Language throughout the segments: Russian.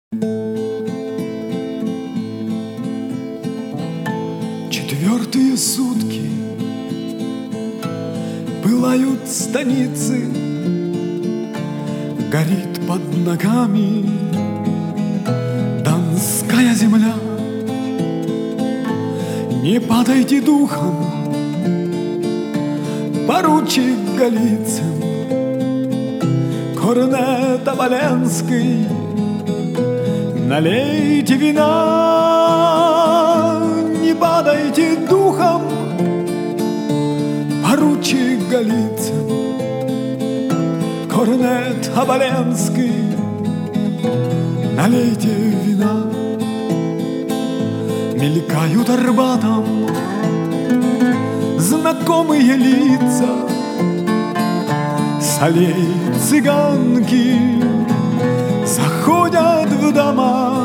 Четвертые сутки пылают станицы, горит под ногами донская земля. Не падайте духом, поручик Голицын, корнет Оболенский, налейте вина. Не падайте духом, поручик Голицын, корнет Оболенский, налейте вина. Мелькают Арбатом знакомые лица, с аллей цыганки заходят в дома.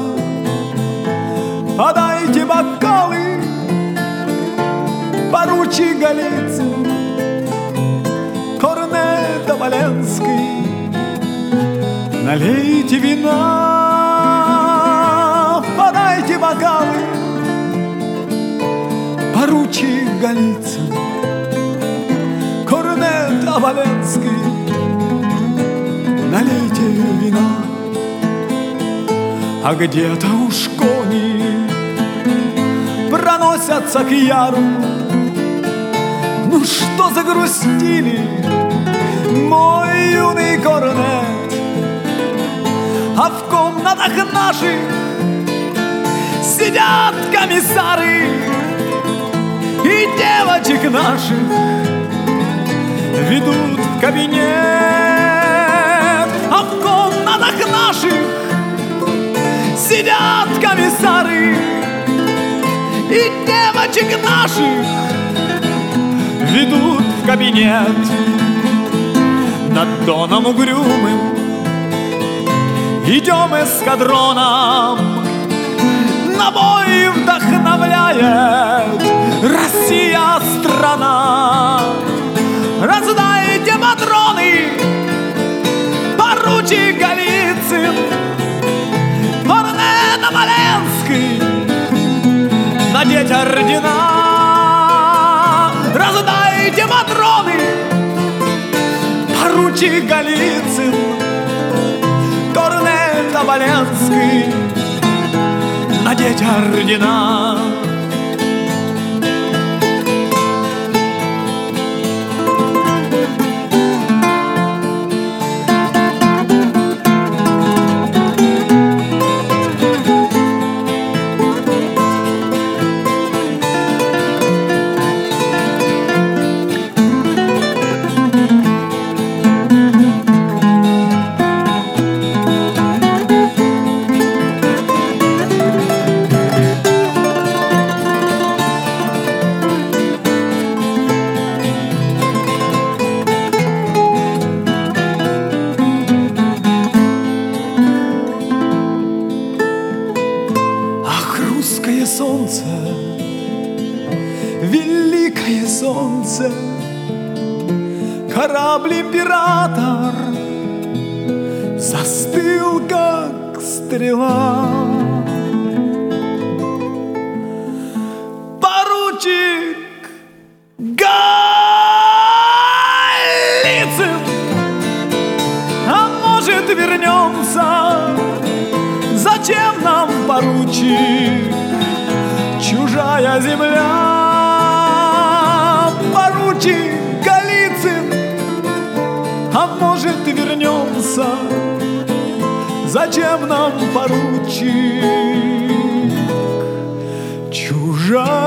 Подайте бокалы, поручик Голицын, корнет Оболенский, налейте вина. Подайте бокалы, поручик Голицын, корнет Оболенский, налейте вина. А где-то уж кони проносятся к яру. Ну что загрустили, мой юный корнет? А в комнатах наших сидят комиссары, и девочек наших ведут в кабинет. А в комнатах наших сидят комиссары, и девочек наших ведут в кабинет. Над Доном угрюмым идем эскадроном, на бой вдохновляет Россия страна. Раздайте патроны, поручик Голицын, корнет Оболенский, надеть ордена. Раздайте патроны, поручик Голицын, корнет Оболенский, надеть ордена. Солнце, великое солнце, корабль-император застыл, как стрела. Поручик Голицын, а может вернемся? Зачем нам, поручик, чужая земля? Поручик Голицын, а может вернемся? Зачем нам, поручик, чужая